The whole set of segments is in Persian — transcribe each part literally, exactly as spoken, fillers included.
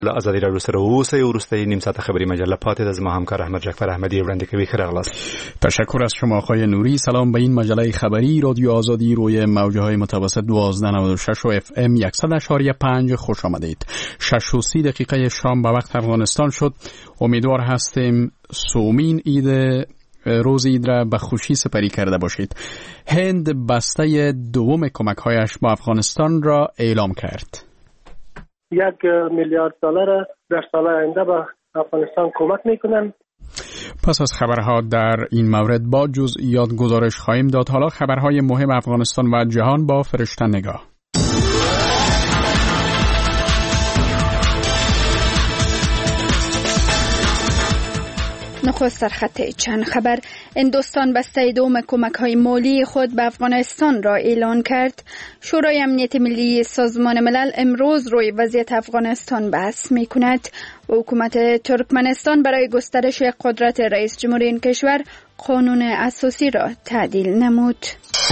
آزادی را روسر اوسه و روسته نیم ساعت خبری مجله پاتید از ما همکار احمد جعفر احمدی وړاندې کوي. خیر اغلاس. تشکر از شما آقای نوری. سلام. به این مجله خبری رادیو آزادی روی موجهای متوسط دوازده نود و شش و اف ام صد و پنج خوش آمدید. شش و سی دقیقه شام به وقت افغانستان شد. امیدوار هستیم سومین عید روز عید را به خوشی سپری کرده باشید. هند بسته دوم کمک‌هایش با افغانستان را اعلام کرد. یک میلیارد دلار در سال آینده به افغانستان کمک میکنن. پس از خبرها در این مورد با جزئیات گزارش خواهیم داد. حالا خبرهای مهم افغانستان و جهان با فرشته نگاه. نخست در خط چند خبر. هندوستان بسته دوم کمک‌های مالی خود به افغانستان را اعلان کرد. شورای امنیت ملی سازمان ملل امروز روی وضعیت افغانستان بحث می‌کند و حکومت ترکمنستان برای گسترش قدرت رئیس جمهور این کشور قانون اساسی را تعدیل نمود.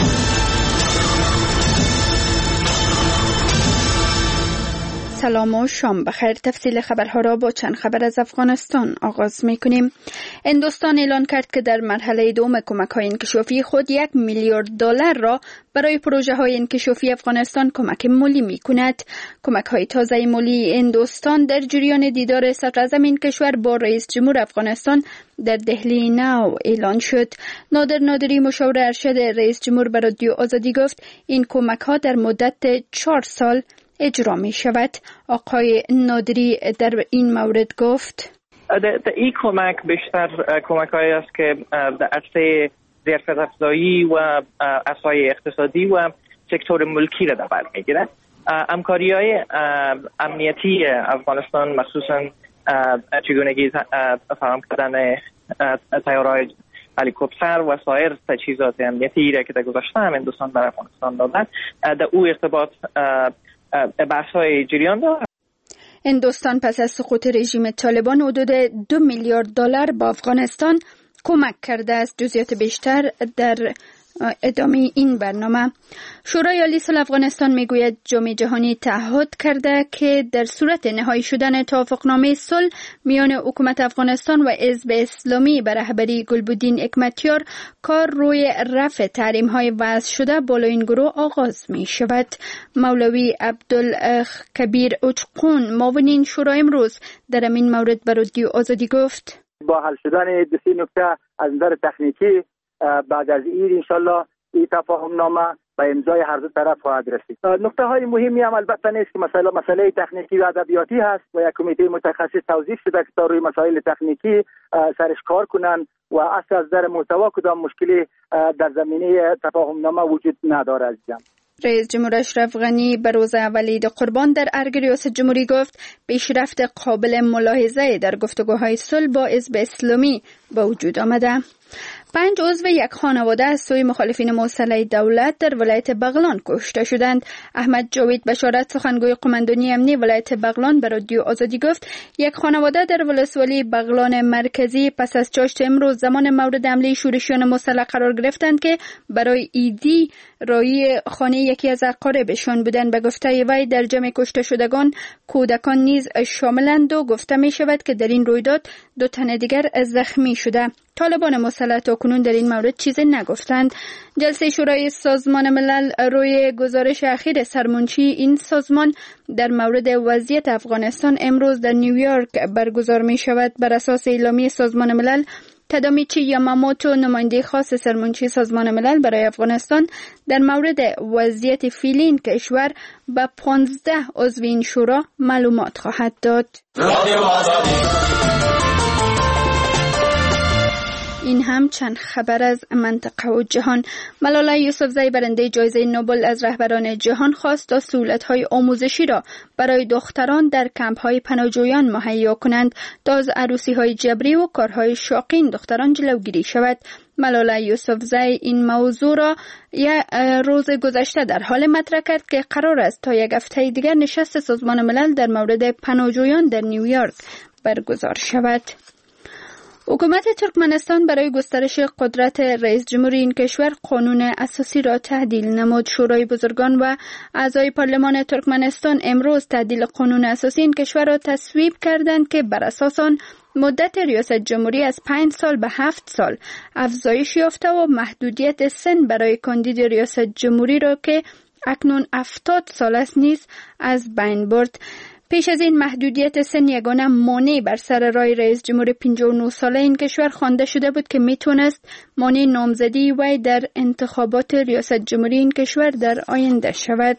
سلام و شام بخیر. تفصیل خبرها را با چند خبر از افغانستان آغاز می‌کنیم. هندوستان اعلان کرد که در مرحله دوم کمک‌های انکشافی خود یک میلیارد دلار را برای پروژه‌های انکشافی افغانستان کمک مالی می‌کند. کمک‌های تازه مالی هندوستان در جریان دیدار صدراعظم این کشور با رئیس جمهور افغانستان در دهلی نو اعلان شد. نادر نادری مشاور ارشد رئیس جمهور به رادیو آزادی گفت این کمک‌ها در مدت چهار سال اجرا می شود. آقای نادری در این مورد گفت در این کمک بیشتر کمک هایی است که در عرصه ظرفیت افزایی و عرصه‌های اقتصادی و سکتور ملکی را در بر میگیرد. همکاری های امنیتی افغانستان مخصوصا چگونگی فراهم کردن طیاره‌های هلیکوپتر و سایر تجهیزات امنیتی را که در گذشته هم هندوستان بر افغانستان دادند در او ارتباط بحث‌های جریان دارد. هندوستان پس از سقوط رژیم طالبان حدود دو میلیارد دلار با افغانستان کمک کرده است. جزئیات بیشتر در ادامه این برنامه. شورای عالی صلح افغانستان میگوید جامعه جهانی تعهد کرده که در صورت نهایی شدن توافقنامه صلح میان حکومت افغانستان و حزب اسلامی به رهبری گلبدین حکمتیار کار روی رفع تحریم‌های وضع شده بالای این گروه آغاز می شود. مولوی عبدالکبیر اچقون معاون این شورای امروز در این مورد به رادیو آزادی گفت با حل شدن دو سه نکته از نظر تکنیکی بعد از این انشالله این تفاهم نامه به امضای هر دو طرف خواهد رسید. نکته های مهمی هم البته نیست که مسئله مسئله تکنیکی و ادبیاتی هست و یک کمیته متخصص توضیح شده که تا روی مسائل تکنیکی سرش کار کنن و اصلا از نظر محتوا کدام مشکلی در زمینه تفاهم نامه وجود نداره. عزیزم رئیس جمهور اشرف غنی به روز اول عید قربان در ارگ ریاست جمهوری گفت پیشرفت قابل ملاحظه در گفتگوهای صلح با حزب اسلامی به وجود آمده. پنج عضو یک خانواده از سوی مخالفین مسلح دولت در ولایت بغلان کشته شدند. احمد جاوید بشارت سخنگوی قماندانی امنی ولایت بغلان به رادیو آزادی گفت یک خانواده در ولسوالی بغلان مرکزی پس از چاشت امروز زمان مورد حمله شورشیان مسلح قرار گرفتند که برای عیدی رای خانه یکی از اقاربشان بودند. به گفته وی در جمع کشته شدگان کودکان نیز شاملند و گفته می شود که در این رویداد دو تن دیگر زخمی شده. طالبان مسلح تاکنون در این مورد چیزی نگفتند. جلسه شورای سازمان ملل روی گزارش اخیر سرمنشی این سازمان در مورد وضعیت افغانستان امروز در نیویورک برگزار می شود. بر اساس اعلامیه سازمان ملل تادامیچی یاماموتو نماینده خاص سرمنشی سازمان ملل برای افغانستان در مورد وضعیت فعلی این کشور به پانزده عضو این شورا معلومات خواهد داد. این هم چند خبر از منطقه و جهان. ملاله یوسفزئی برنده جایزه نوبل از رهبران جهان خواست تا سهولت‌های آموزشی را برای دختران در کمپ‌های پناهجویان مهیا کنند تا از عروسی‌های جبری و کارهای شاقین دختران جلوگیری شود. ملاله یوسفزئی این موضوع را یک روز گذشته در حال مطرح کرد که قرار است تا یک هفته دیگر نشست سازمان ملل در مورد پناهجویان در نیویورک برگزار شود. حکومت ترکمنستان برای گسترش قدرت رئیس جمهوری این کشور قانون اساسی را تعدیل نمود. شورای بزرگان و اعضای پارلمان ترکمنستان امروز تعدیل قانون اساسی این کشور را تصویب کردند که بر اساس آن مدت ریاست جمهوری از پنج سال به هفت سال افزایش یافته و محدودیت سن برای کاندید ریاست جمهوری را که اکنون هفتاد سال است نیز از بین برد. پیش از این محدودیت سن یگانه مانع بر سر راه رئیس جمهور پنجاه و نه ساله این کشور خوانده شده بود که میتونست مانع نامزدی وی در انتخابات ریاست جمهوری این کشور در آینده شود.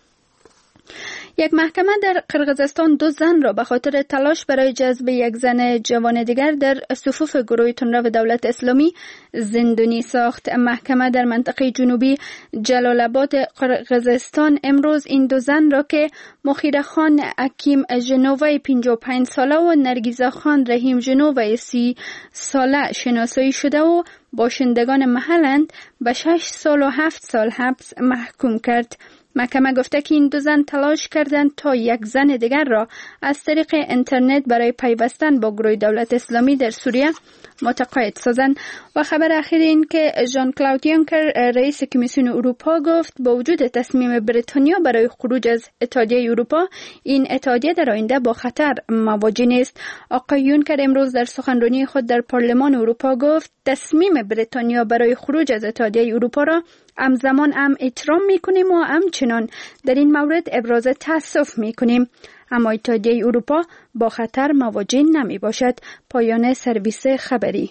یک محکمه در قرقیزستان دو زن را به خاطر تلاش برای جذب یک زن جوان دیگر در صفوف گروه تندرو دولت اسلامی زندانی ساخت. محکمه در منطقه جنوبی جلال آباد قرقیزستان امروز این دو زن را که مخیر خان حکیم ژنووی پنجاه و پنج ساله و نرگیزه خان رحیم ژنووی سی ساله شناسایی شده و باشندگان محلند به شش سال و هفت سال حبس محکوم کرد. محکمه گفته که این دو زن تلاش کردند تا یک زن دیگر را از طریق اینترنت برای پیوستن با گروه دولت اسلامی در سوریه متقاعد سازند. و خبر اخیر این که ژان کلاود یونکر رئیس کمیسیون اروپا گفت با وجود تصمیم بریتانیا برای خروج از اتحادیه اروپا، این اتحادیه در آینده با خطر مواجه نیست. آقای یونکر امروز در سخنرانی خود در پارلمان اروپا گفت تصمیم بریتانیا برای خروج از اتحادیه اروپا را همزمان هم احترام میکنیم و همچنان در این مورد ابراز تأسف میکنیم، اما اتحادیه اروپا با خطر مواجه نمی باشد. پایان سرویس خبری.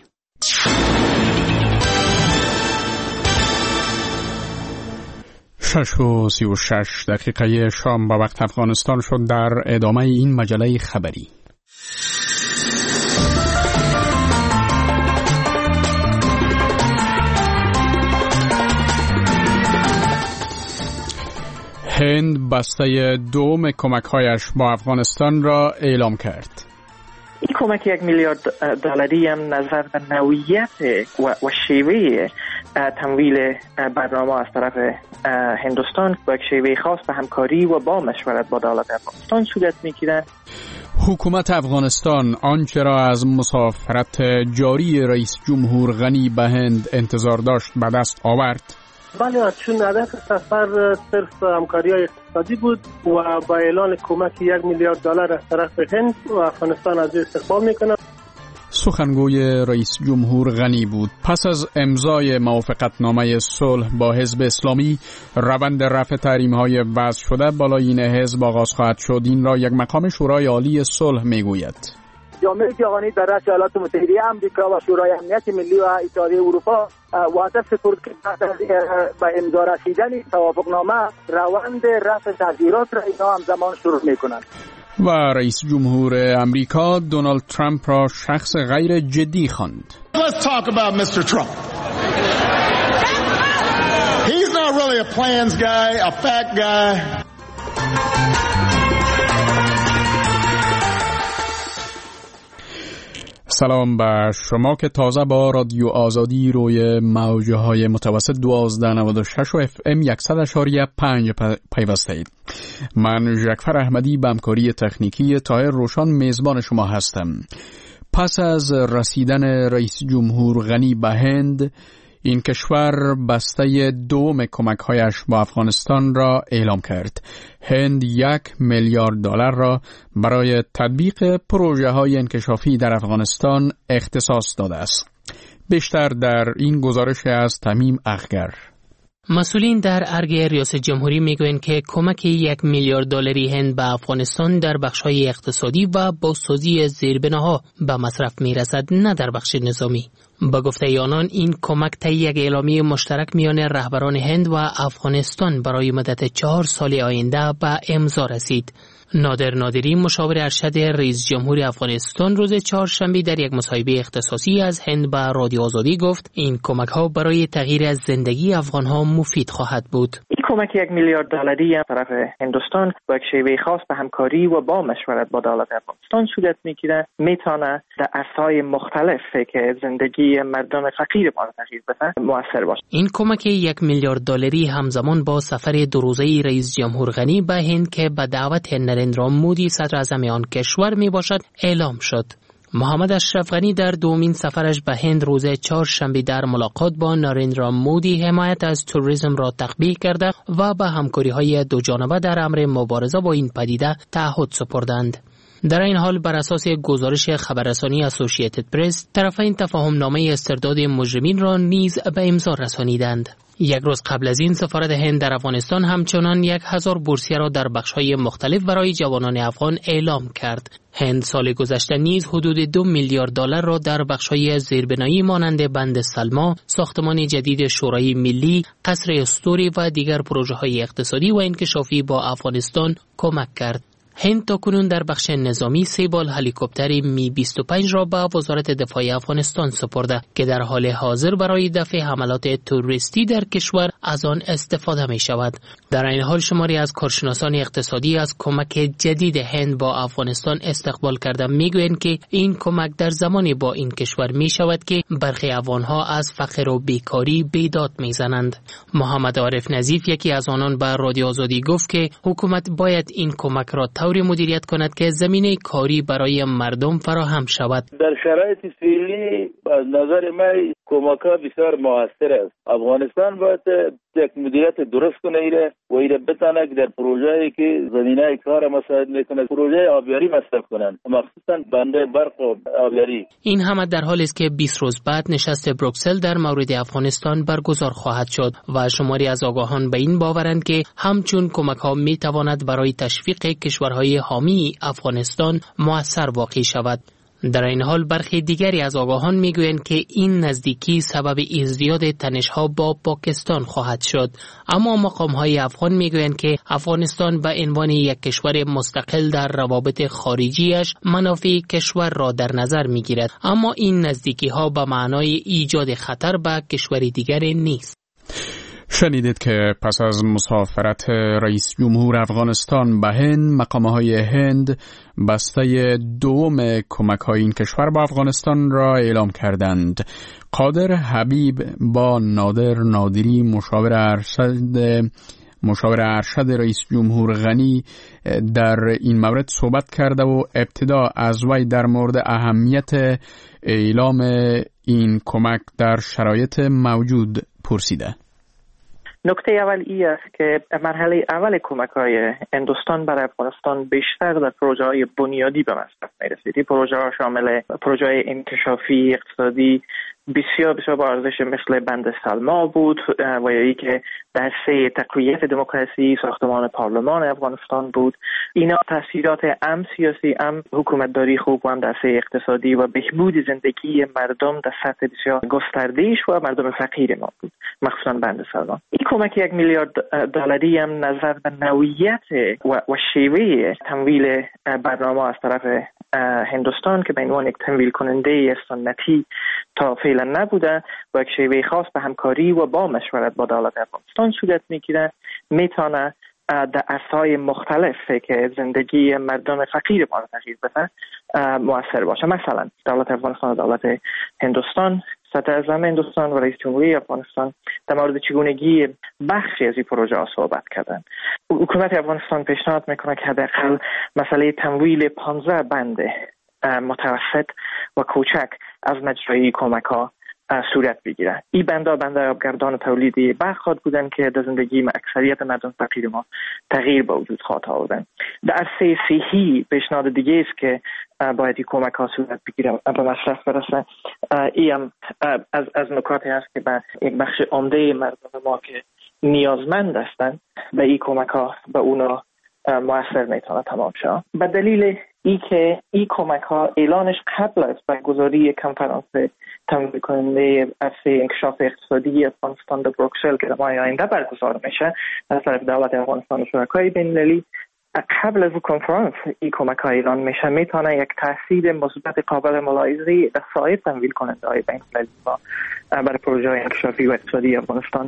شش و سی و شش دقیقه شام با وقت افغانستان شد. در ادامه این مجله خبری هند بسته دوم کمک‌هایش با افغانستان را اعلام کرد. این کمک یک میلیارد دلاری هم نظر به نوعیت و, و شیوه تمویل برنامه از طرف هندوستان با یک شیوه خاص به همکاری و با مشورت با دولت افغانستان صورت می‌گیرد. حکومت افغانستان آنچه را از مسافرت جاری رئیس جمهور غنی به هند انتظار داشت به دست آورد. بله، چون هدف سفر صرف همکاری اقتصادی بود و با اعلان کمک یک میلیارد دلار از طرف هند و افغانستان از او استقبال میکنه. سخنگوی رئیس جمهور غنی بود. پس از امضای موافقتنامه صلح با حزب اسلامی، روند رفع تحریم‌های وضع شده بالای این حزب آغاز خواهد شد. این را یک مقام شورای عالی صلح میگوید. جامعه جهانی در رأس ایالات متحده آمریکا و شورای امنیت ملی و اتحادیه اروپا وعده سپرد که بعد از به امضا رسیدن توافقنامه روند رفع تحذیرات را اینا همزمان شروع میکنند. و رئیس جمهور امریکا دونالد ترامپ را شخص غیر جدی خواند. Let's talk about میستر Trump. He's not really a plans guy, a fact guy. سلام به شما که تازه با رادیو آزادی روی موجه های متوسط دوازده نود و شش و اف ام صد و شش و پنج پیوسته اید. من جعفر احمدی به همکاری تکنیکی طاهر روشان میزبان شما هستم. پس از رسیدن رئیس جمهور غنی به هند، این کشور بسته دوم کمک‌هایش با افغانستان را اعلام کرد. هند یک میلیارد دلار را برای تطبیق پروژه‌های انکشافی در افغانستان اختصاص داده است. بیشتر در این گزارش از تمیم اخگر. مسئولین در ارگ ریاست جمهوری میگویند که کمک یک میلیارد دلاری هند به افغانستان در بخش‌های اقتصادی و بازسازی زیربناها به مصرف میرسد، نه در بخش نظامی. با گفته آنان این کمک طی یک اعلامیه مشترک میان رهبران هند و افغانستان برای مدت چهار سال آینده به امضا رسید. نادر نادری مشاور ارشد رئیس جمهور افغانستان روز چهارشنبه در یک مصاحبه اختصاصی از هند به رادیو آزادی گفت این کمک ها برای تغییر از زندگی افغان ها مفید خواهد بود. این کمک یک میلیارد دلاری از طرف هندوستان با یک شیوه خاص به همکاری و با مشورت با دولت افغانستان صورت میگیره، میتونه در عرصه‌های مختلفی که زندگی مردم فقیر ما تغییر بده موثر باشه. این کمک یک میلیارد دلاری همزمان با سفر دو روزه رئیس جمهور غنی به هند که به دعوت نریندرا مودی صدر اعظم آن کشور می باشد اعلام شد. محمد اشرف غنی در دومین سفرش به هند روز چهارشنبه در ملاقات با ناریندرا مودی حمایت از توریسم را تقویت کرده و به همکاری‌های دوجانبه در امر مبارزه با این پدیده تعهد سپردند. در این حال بر اساس گزارش خبررسانی اسوسییتد پرس، طرفین تفاهم‌نامه استرداد مجرمین را نیز به امضا رسانیدند. یک روز قبل از این سفارت هند در افغانستان همچنان یک هزار بورسیه را در بخش‌های مختلف برای جوانان افغان اعلام کرد. هند سال گذشته نیز حدود دو میلیارد دلار را در بخش‌های زیربنایی مانند بند سلما، ساختمان جدید شورای ملی، قصر استوری و دیگر پروژه‌های اقتصادی و انکشافی با افغانستان کمک کرد. هند تاکنون در بخش نظامی سه بال هلیکوپتر می بیست و پنج را به وزارت دفاع افغانستان سپرده که در حال حاضر برای دفع حملات تروریستی در کشور از آن استفاده می شود. در این حال شماری از کارشناسان اقتصادی از کمک جدید هند با افغانستان استقبال کرده می گویند که این کمک در زمانی با این کشور می شود که برخی افغانها از فقر و بیکاری بیداد می زنند. محمد عارف نظیف یکی از آنان به رادیو آزادی گفت که حکومت باید این کمک را طوری مدیریت کند که زمینه کاری برای مردم فراهم شود. در شرایط فعلی از نظر من کمک‌ها بسیار موثر است. افغانستان باید یک مدیریت درست کنه ایره و ایره بتونه که در پروژه‌ای که زمینه کار مساعد میکنه پروژه آبیاری مصرف کنند، مخصوصا بند برق و آبیاری. این همه در حالی است که بیست روز بعد نشست بروکسل در مورد افغانستان برگزار خواهد شد و شماری از آگاهان به این باورند که همچون کمک‌ها میتواند برای تشویق کشورهای حامی افغانستان مؤثر واقع شود. در این حال برخی دیگری از آگاهان میگویند که این نزدیکی سبب ازدیاد تنش‌ها با پاکستان خواهد شد، اما مقام‌های افغان میگویند که افغانستان به عنوان یک کشور مستقل در روابط خارجیش منافع کشور را در نظر میگیرد، اما این نزدیکی‌ها به معنای ایجاد خطر به کشور دیگری نیست. شنیدید که پس از مسافرت رئیس جمهور افغانستان به هند، مقام‌های هند بسته دوم کمک‌های این کشور به افغانستان را اعلام کردند. قادر حبیب با نادر نادری مشاور ارشد مشاور ارشد رئیس جمهور غنی در این مورد صحبت کرده و ابتدا از وی در مورد اهمیت اعلام این کمک در شرایط موجود پرسیده. نکته اول ای است که مرحله اول کمک‌های هندوستان برای افغانستان بیشتر در پروژه‌های بنیادی به مصرف می‌رسید. این پروژه‌ها شامل پروژه‌های انکشافی اقتصادی بسیار بسیار با ارزش مثل بند سلما بود و یا ای که در سه تقویت دموکراسی ساختمان پارلمان افغانستان بود. اینا تاثیرات ام سیاسی، ام حکومتداری خوب و هم در سه اقتصادی و بهبود زندگی مردم در سطح بسیار گسترده‌اش و مردم فقیر ما بود، مخصوصا بند سلما. این کمک یک میلیارد دلاری هم نظر به نوعیت و, و شیوه تمویل برنامه از طرف هندوستان که به عنوان یک تمویل کننده سنتی تا فعلا نبوده و یک شیوه خاص به همکاری و با مشورت با دولت افغانستان صورت میگیره، میتونه در عرصه‌های مختلف که زندگی مردم فقیر ما تغییر بده مؤثر باشه. مثلا دولت افغانستان و دولت هندوستان، صدر اعظم هندوستان و رئیس جمهوری افغانستان در مورد چگونگی بخشی از این پروژه ها صحبت کردن. حکومت افغانستان پیشنهاد میکنه که حداقل مسئله تمویل پانزده بند متوسط و کوچک از مجرای کمک ها صورت بگیره. این بنده بنده آبگردان تولیدی برخواد بودن که در زندگی اکثریت مردم فقیر ما تغییر به وجود خواهد آوردن. در عرصه صحی پیشنهاد دیگه است که باید این کمک ها صورت بگیره به مصرف برسه. این هم از از نکاتی است که به یک بخش عمده مردم ما که نیازمند هستند به این کمک ها به اونا مؤثر میتونه تمام شه. به دلیل ای که این کمک ها اعلانش قبل از برگزاری کنفرانس تمویل کننده عرصه انکشاف اقتصادی افغانستان در بروکسل که در ماه آینده برگزار میشه از طرف دولت افغانستان و شرکای بین‌المللی، قبل از کنفرانس این کمک ها اعلان میشه میتونه یک تاثیر مثبت قابل ملاحظه در سایر تمویل کننده های بین‌المللی ما برای پروژه انکشافی و اقتصادی افغانستان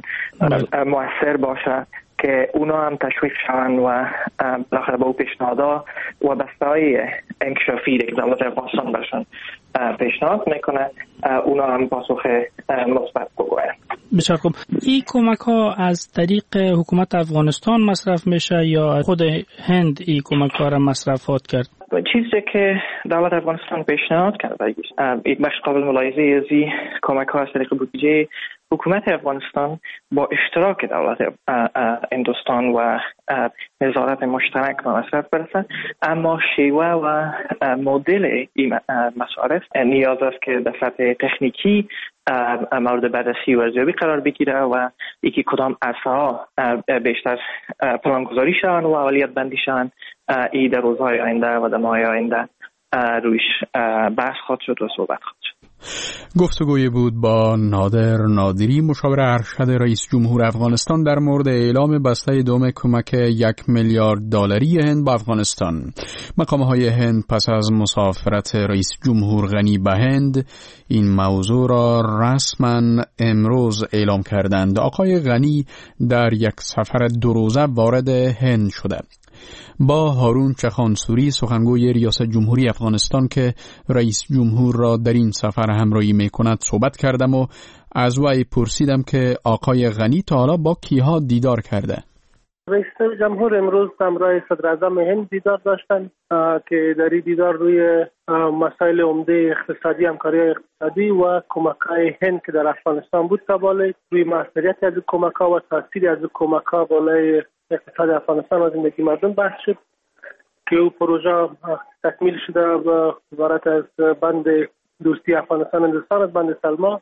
مؤثر باشه که اونا هم تشویق شوند و بالاخره با او پیشنهادها و بسته‌های انکشافی که دولت افغانستان برشون پیشنهاد میکنه اونا هم پاسخ مثبت بگوین. بسیار خوب. این کمک ها از طریق حکومت افغانستان مصرف میشه یا خود هند این کمک ها را مصرفات کرد؟ چیزی که دولت افغانستان پیشنهاد کرده یک بخش قابل ملاحظه از این کمک ها از طریق بودجه حکومت افغانستان با اشتراک دولت هندوستان و نظارت مشترک به مصرف برسد، اما شیوه و مدل این مصارف نیاز است که در سطح تکنیکی مورد بررسی و ارزیابی قرار بگیره و یکی کدام عرصه‌ها بیشتر پلانگذاری شوند و اولویت بندی شوند. این در روزهای آینده و در ماه‌های آینده رویش بحث خواهد شد و صحبت خواهد شد. گفتگوی بود با نادر نادری، مشاور ارشد رئیس جمهور افغانستان در مورد اعلام بسته دوم کمک یک میلیارد دلاری هند به افغانستان. مقام‌های هند پس از مسافرت رئیس جمهور غنی به هند این موضوع را رسما امروز اعلام کردند. آقای غنی در یک سفر دو روزه وارد هند شده. با هارون چخانسوری سخنگوی ریاست جمهوری افغانستان که رئیس جمهور را در این سفر همراهی میکند صحبت کردم و از وی پرسیدم که آقای غنی تا حالا با کیها دیدار کرده. رئیس جمهور امروز همراه صدر اعظم هند دیدار داشتند که در این دیدار روی مسائل عمده اقتصادی، همکاری اقتصادی و کمک‌های هند که در افغانستان بود تباله، روی موثریت از کمک‌ها و تاثیر از کمک‌ها بالای اقتصاد افغانستان و زندگی مردم بحث شد که او پروژه تکمیل شده و عبارت از بند دوستی افغانستان هندوستان از بند سلما،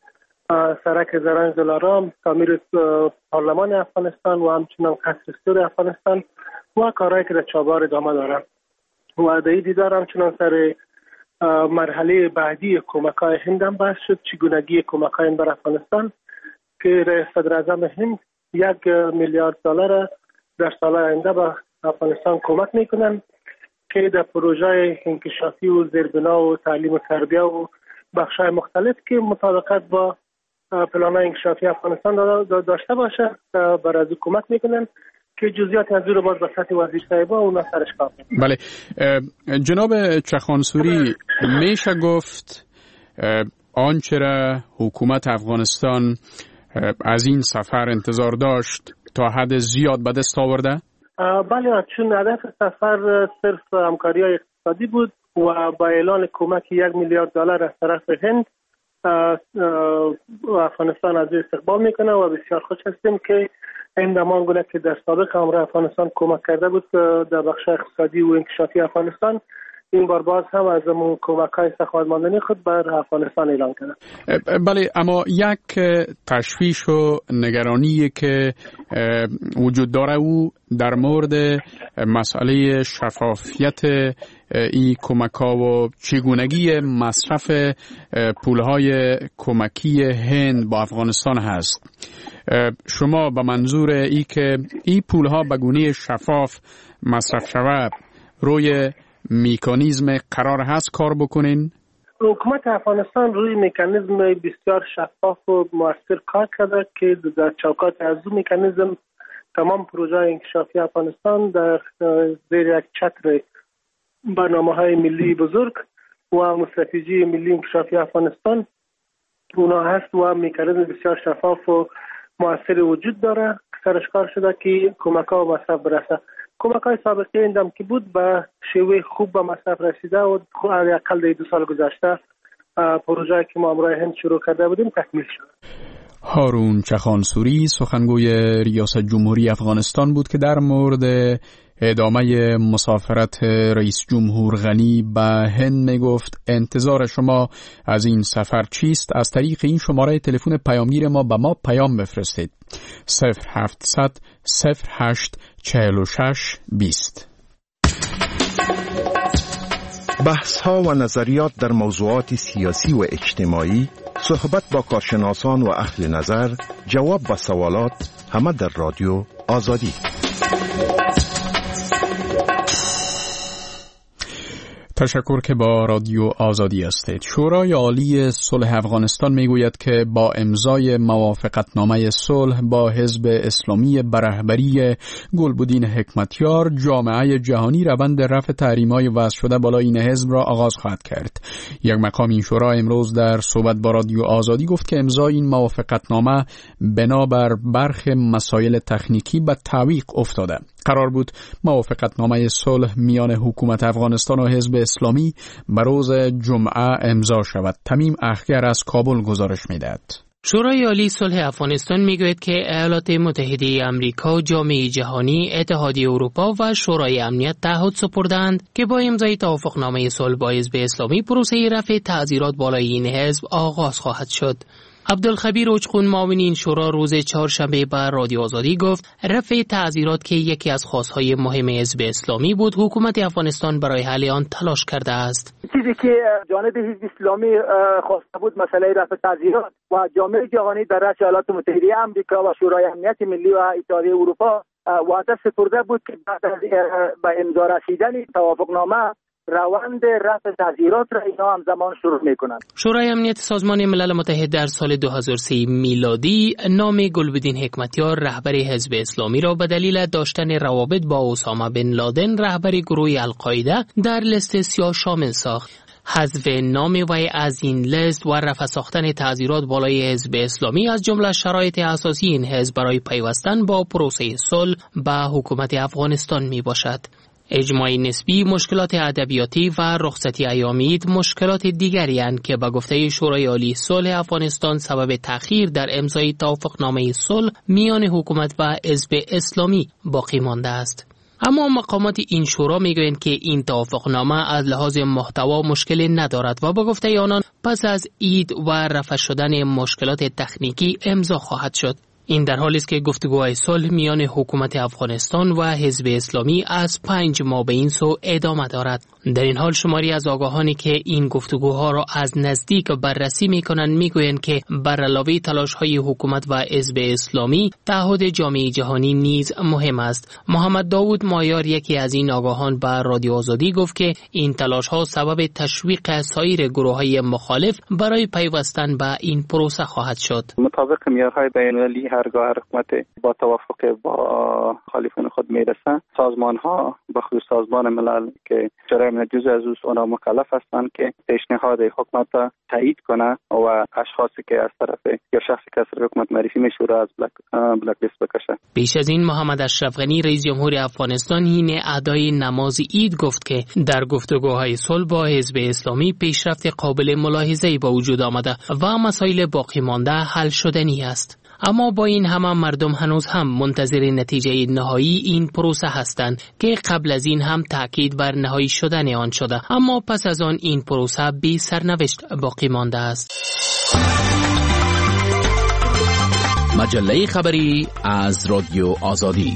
سرک زرنج دلارام، تعمیر پارلمان افغانستان و همچنان قصر استور افغانستان و کارهایی که در چابهار ادامه دارند. و در این دیدار همچنان سر مرحله بعدی کمک‌های هند هم بحث شد، چگونگی کمک‌های هند بر افغانستان که صدر اعظم هند یک میلیارد دلار در سال آینده به افغانستان کمک میکنن که در پروژه انکشافی و زیربنا و تعلیم و تربیه و بخش‌های مختلف که مطابقت با پلان‌های انکشافی افغانستان داشته باشه برای از کمک میکنن که جزئیات از رو باز به سطح وزیر صاحبا اونا سرش کار. بله جناب چخانسوری، میشه گفت آنچه را حکومت افغانستان از این سفر انتظار داشت تا حد زیاد به دست آورده؟ بله، چون هدف سفر صرف همکاری‌های اقتصادی بود و با اعلان کمک یک میلیارد دلار از طرف هند افغانستان از استقبال میکنه و بسیار خوش هستیم که هند همان گونه که در سابق همراه افغانستان کمک کرده بود در بخش اقتصادی و انکشافی افغانستان، این بار باز هم از اون کمک‌های سخاوتمندانه خود بر افغانستان اعلام کرده. بله، اما یک تشویش و نگرانی که وجود داره او در مورد مسئله شفافیت این کمک‌ها و چگونگی مصرف پول‌های کمکی هند با افغانستان هست. شما به منظور ای که این پول‌ها به گونه شفاف مصرف شود روی میکانیزم قرار هست کار بکنین؟ حکومت افغانستان روی میکانیزم بسیار شفاف و مؤثر کار کرده که در چوکات از اون میکانیزم تمام پروژه انکشافی افغانستان در زیر یک چتر برنامه‌های ملی بزرگ و استراتژی ملی انکشافی افغانستان اونا هست و میکانیزم بسیار شفاف و مؤثر وجود داره. سرش کار شده که کمک‌ها و مصرف برسه. کمک‌های سابقه ایندم که بود به شیوه خوب به مصرف رسیده و حداقل در دو سال گذشته پروژه‌ای که ما امروز هند شروع کرده بودیم تکمیل شد. هارون چخانسوری سخنگوی ریاست جمهوری افغانستان بود که در مورد ادامه مسافرت رئیس جمهور غنی به هند می گفت. انتظار شما از این سفر چیست؟ از طریق این شماره تلفن پیامگیر ما به ما پیام بفرستید. صفر هفتصد صفر هشت چهل و شش بیست. بحث ها و نظریات در موضوعات سیاسی و اجتماعی، صحبت با کارشناسان و اهل نظر، جواب به سوالات، همه در رادیو آزادی. تشکر که با رادیو آزادی هستید. شورای عالی صلح افغانستان میگوید که با امضای موافقتنامه صلح با حزب اسلامی به رهبری گلبدین حکمتیار، جامعه جهانی روند رفع تحریم‌های وضع شده بالای این حزب را آغاز خواهد کرد. یک مقام این شورا امروز در صحبت با رادیو آزادی گفت که امضای این موافقتنامه بنابر برخی مسائل تکنیکی به تعویق افتاده. قرار بود موافقتنامه صلح میان حکومت افغانستان و حزب اسلامی به روز جمعه امضا شود. تمیم اخگر از کابل گزارش میدهد. شورای عالی صلح افغانستان میگوید که ایالات متحده آمریکا، جامعه جهانی، اتحادیه اروپا و شورای امنیت تعهد سپردند که با امضای توافقنامه صلح با حزب اسلامی پروسه رفع تعزیرات بالای این حزب آغاز خواهد شد. عبدالخبیر اوچخون معاون این شورا روز چهارشنبه به رادیو آزادی گفت رفع تعزیرات که یکی از خواستهای مهم حزب اسلامی بود، حکومت افغانستان برای حل آن تلاش کرده است. چیزی که جانب حزب اسلامی خواسته بود مسئله رفع تعزیرات و جامعه جهانی در رأس ایالات متحده آمریکا و شورای امنیت ملی و اتحادیه اروپا وعده سپرده بود که بعد از به امضا رسیدن توافقنامه روند رفع تعزیرات را اینا همزمان شروع میکنند. شورای امنیت سازمان ملل متحد در سال دو هزار و سه میلادی نام گلبدین حکمتیار رهبر حزب اسلامی را به دلیل داشتن روابط با اسامه بن لادن رهبر گروه القاعده در لیست سیاه شامل ساخت. حذف نام وی از این لیست و رفع ساختن تعزیرات بالای حزب اسلامی از جمله شرایط اساسی این حزب برای پیوستن با پروسه صلح به حکومت افغانستان می باشد. اجماع نسبی، مشکلات ادبیاتی و رخصتی ایام عید مشکلات دیگری اند که به گفته شورای عالی صلح افغانستان سبب تأخیر در امضای توافقنامه صلح میان حکومت و حزب اسلامی باقی مانده است. اما مقامات این شورا میگویند که این توافقنامه از لحاظ محتوا مشکلی ندارد و با گفته آنان پس از عید و رفع شدن مشکلات تکنیکی امضا خواهد شد. این در حالی است که گفتگوهای صلح میان حکومت افغانستان و حزب اسلامی از پنج ماه به این سو ادامه دارد. در این حال شماری از آگاهانی که این گفتگوها را از نزدیک بررسی میکنند میگویند که بر علاوه تلاش‌های حکومت و حزب اسلامی، تعهد جامعه جهانی نیز مهم است. محمد داوود مایار یکی از این آگاهان به رادیو آزادی گفت که این تلاش‌ها سبب تشویق سایر گروه‌های مخالف برای پیوستن به این پروسه خواهد شد. مطابق معیارهای بین‌المللی هرگاه هر حکومت با توافق با خالیفان خود میرسه، سازمان ها به خصوص سازمان ملل که جرای من جزء از اونا مکلف هستند که پیشنهاد حکومت را تایید کنه و اشخاصی که از طرف یا شخصی که از طرف حکومت معرفی میشه را از بلک بلک لیست بکشه. پیش از این محمد اشرف غنی رئیس جمهور افغانستان حین ادای نماز عید گفت که در گفتگوهای صلح با حزب اسلامی پیشرفت قابل ملاحظه‌ای به وجود آمده و مسائل باقی مانده حل شدنی است. اما با این همه مردم هنوز هم منتظر نتیجه نهایی این پروسه هستند که قبل از این هم تاکید بر نهایی شدن آن شده، اما پس از آن این پروسه بی سرنوشت باقی مانده است. مجله خبری از رادیو آزادی.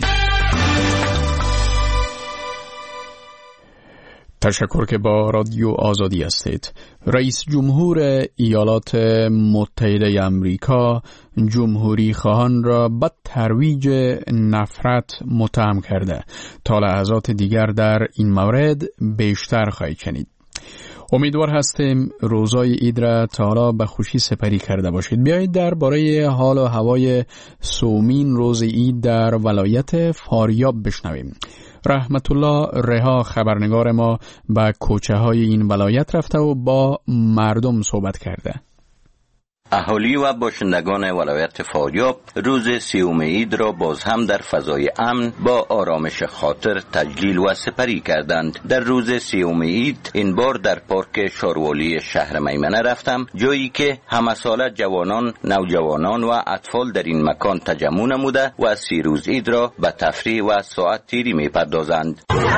تشکر که با رادیو آزادی هستید. رئیس جمهور ایالات متحده آمریکا جمهوری خواهان را به ترویج نفرت متهم کرده. تا لحظات دیگر در این مورد بیشتر خواهید شنید. امیدوار هستیم روزای عید را تا حالا به خوشی سپری کرده باشید. بیایید درباره حال و هوای سومین روز عید در ولایت فاریاب بشنویم. رحمت الله رها خبرنگار ما به کوچه های این ولایت رفته و با مردم صحبت کرده. اهالی و باشندگان ولایت فاریاب روز سیوم عید را باز هم در فضای امن با آرامش خاطر تجلیل و سپری کردند. در روز سیوم عید این بار در پارک شاروالی شهر میمنه رفتم، جایی که همه ساله جوانان، نوجوانان و اطفال در این مکان تجمع نموده و سی روز عید را به تفریح و ساعت تیری می پردازند.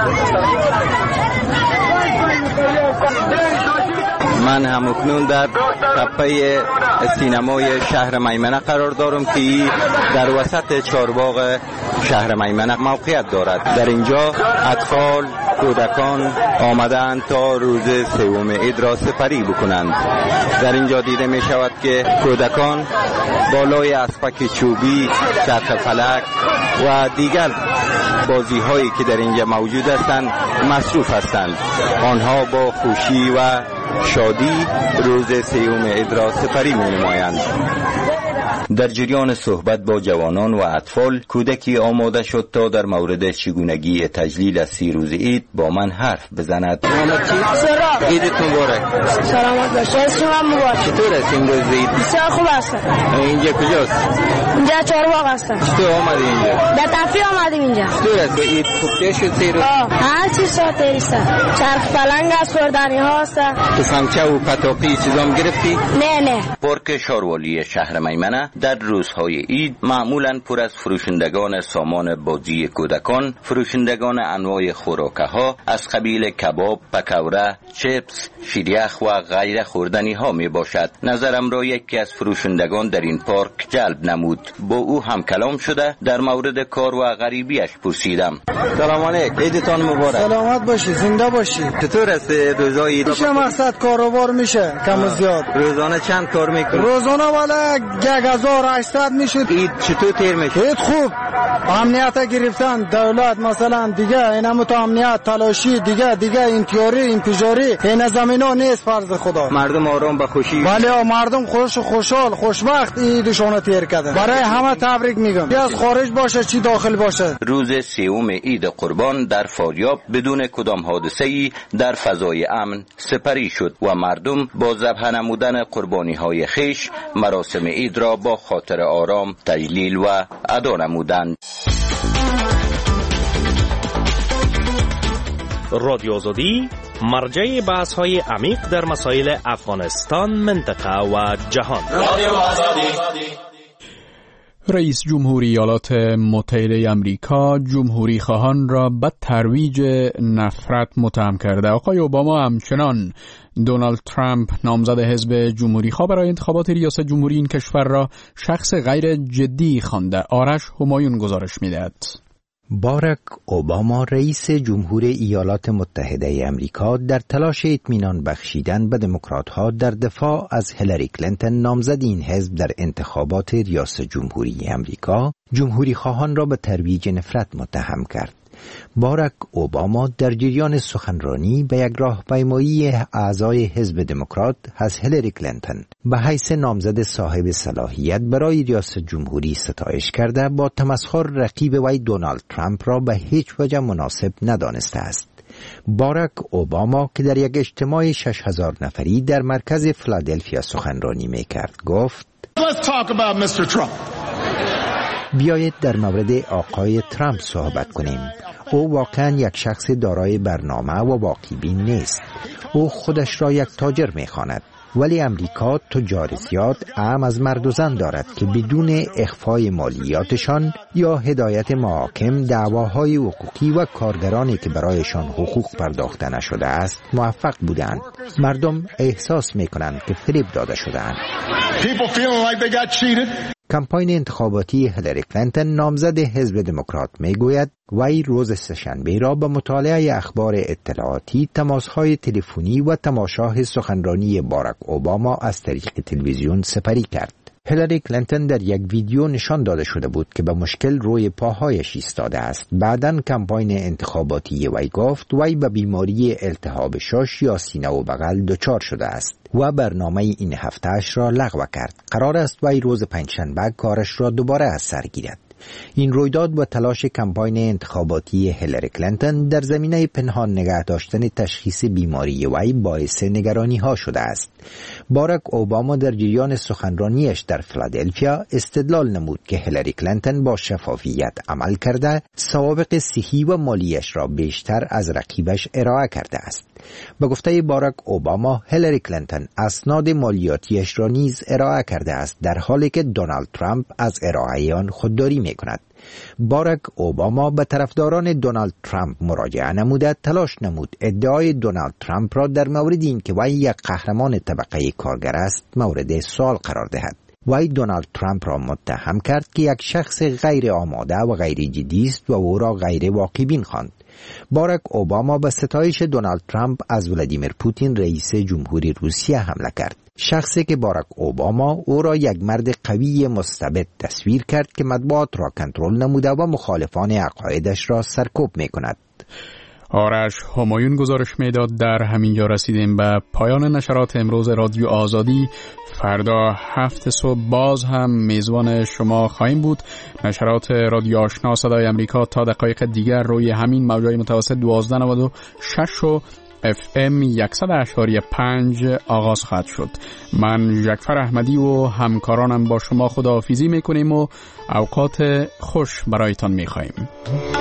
من هم اکنون در تپه سینمای شهر میمنه قرار دارم که در وسط چارباغ شهر میمنه موقعیت دارد. در اینجا اطفال، کودکان آمدند تا روز سوم عید را سپری بکنند. در اینجا دیده می شود که کودکان بالای اسبک چوبی، چرخ فلک و دیگر بازی هایی که در اینجا موجود هستند مصروف هستند. آنها با خوشی و شادی روز سیوم عید را سپری می نمایند. در جریان صحبت با جوانان و اطفال، کودکی آماده شد تا در مورد چگونگی تجلیل از سی روز عید با من حرف بزند. سلام. عیدت مبارک. سلامت باشه. شما مبارک. چطور است این روز عید؟ بسیار خوب است. اینجا کجاست؟ اینجا چهارباغ هستم. چطور آمدی اینجا؟ در تفریح آمدیم اینجا. چطور است به عید خوب تیر شد سی روز؟ هر چیز را تیر است. چرخ پلنگ است، خوردنی ها است. قسمچه و پتاقی چیزام گرفتی؟ نه نه. پارک شاروالی شهر میمنه در روزهای عید معمولاً پر از فروشندگان سامان بازی کودکان، فروشندگان انواع خوراک‌ها از قبیل کباب، پکوره، چپس، شیریخ و غیره خوردنی ها می باشد. نظرم را یکی از فروشندگان در این پارک جلب نمود. با او هم کلام شده در مورد کار و غریبیش پرسیدم. سلام علیکم. عیدتان مبارک. سلامت باشی، زنده باشی. چطور است روزای عید؟ میشه مقصد کاروبار میشه کم و زیاد. روزانه چند کار میکنی؟ روزانه والا یک هزار و هشتصد میشه. عید چطور تیر میشه؟ عید خوب. امنیت گرفتن دولت مثلا دیگه اینا تو امنیت تلاشی دیگه دیگه انتیاری انفجاری این زمینا نیست فرض خدا. مردم آرام به خوشی. ولی مردم خوش و خوشحال خوشبخت عیدشون تیر کردن. برای همه تبریک میگم. چی از خارج باشه چی داخل باشه. روز سیوم عید قربان در فاریاب بدون کدام حادثه‌ای در فضای امن سپری شد و مردم با ذبح نمودن قربانی های خویش مراسم عید را با خاطر آرام تجلیل و ادا نمودند. رادیو آزادی مرجع بحث های عمیق در مسائل افغانستان، منطقه و جهان. رادیو آزادی. رئیس جمهوری ایالات متحده آمریکا جمهوری خواهان را به ترویج نفرت متهم کرده. آقای اوباما همچنان دونالد ترامپ نامزد حزب جمهوری خواه برای انتخابات ریاست جمهوری این کشور را شخص غیر جدی خوانده. آرش همایون گزارش می‌دهد. باراک اوباما رئیس جمهور ایالات متحده آمریکا در تلاش اطمینان بخشیدن به دموکرات‌ها در دفاع از هیلاری کلینتون نامزد این حزب در انتخابات ریاست جمهوری آمریکا جمهوری خواهان را به ترویج نفرت متهم کرد. باراک اوباما در جریان سخنرانی به یک راهپیمایی اعضای حزب دموکرات از هیلاری کلینتون به حیث نامزد صاحب صلاحیت برای ریاست جمهوری ستایش کرده با تمسخر رقیب وی دونالد ترامپ را به هیچ وجه مناسب ندانسته است. باراک اوباما که در یک اجتماع شش هزار نفری در مرکز فیلادلفیا سخنرانی می‌کرد گفت: Let's talk about میستر Trump. بیایید در مورد آقای ترامپ صحبت کنیم. او واقعا یک شخص دارای برنامه و واقع‌بین نیست. او خودش را یک تاجر می‌خواند. ولی امریکا تجار زیاد اعم از مرد و زن دارد که بدون اخفای مالیاتشان یا هدایت محاکم دعواهای حقوقی و کارگرانی که برایشان حقوق پرداخته نشده است موفق بودند. مردم احساس می‌کنند که فریب داده شده‌اند. کمپاین انتخاباتی هیلاری کلینتون نامزد حزب دموکرات میگوید وی روز سه‌شنبه را به مطالعه اخبار اطلاعاتی، تماس‌های تلفنی و تماشای سخنرانی باراک اوباما از طریق تلویزیون سپری کرد. هیلاری کلینتون در یک ویدیو نشان داده شده بود که به مشکل روی پاهایش ایستاده است. بعداً کمپاین انتخاباتی وی گفت وی به بیماری التهاب شش یا سینه و بغل دچار شده است و برنامه این هفتهش را لغو کرد. قرار است وی روز پنجشنبه کارش را دوباره از سر گیرد. این رویداد و تلاش کمپاین انتخاباتی هیلاری کلینتون در زمینه پنهان نگه داشتن تشخیص بیماری وی باعث نگرانی ها شده است. باراک اوباما در جریان سخنرانیش در فیلادلفیا استدلال نمود که هیلاری کلینتون با شفافیت عمل کرده، سوابق صحی و مالیش را بیشتر از رقیبش ارائه کرده است. به گفته باراک اوباما، هیلاری کلینتون اسناد مالیاتیش را نیز ارائه کرده است، در حالی که دونالد ترامپ از ارائه آن خودداری می کند. باراک اوباما به طرفداران دونالد ترامپ مراجعه نموده تلاش نمود ادعای دونالد ترامپ را در مورد این که وی یک قهرمان طبقه کارگر است مورد سوال قرار دهد. وی دونالد ترامپ را متهم کرد که یک شخص غیر آماده و غیر جدی است و او را غیر واقع‌بین خواند. باراک اوباما به ستایش دونالد ترامپ از ولادیمیر پوتین رئیس جمهوری روسیه حمله کرد. شخصی که باراک اوباما او را یک مرد قوی مستبد تصویر کرد که مطبوعات را کنترل نموده و مخالفان عقایدش را سرکوب می کند. آرش همایون گزارش میداد. در همین جا رسیدیم به پایان نشرات امروز رادیو آزادی. فردا هفت صبح باز هم میزبان شما خواهیم بود. نشرات رادیو آشنا صدای امریکا تا دقایق دیگر روی همین موجهای متوسط دوازده نود و شش و اف ام صد و پنج آغاز خواهد شد. من جعفر احمدی و همکارانم با شما خداحافظی میکنیم و اوقات خوش برایتان میخواهیم.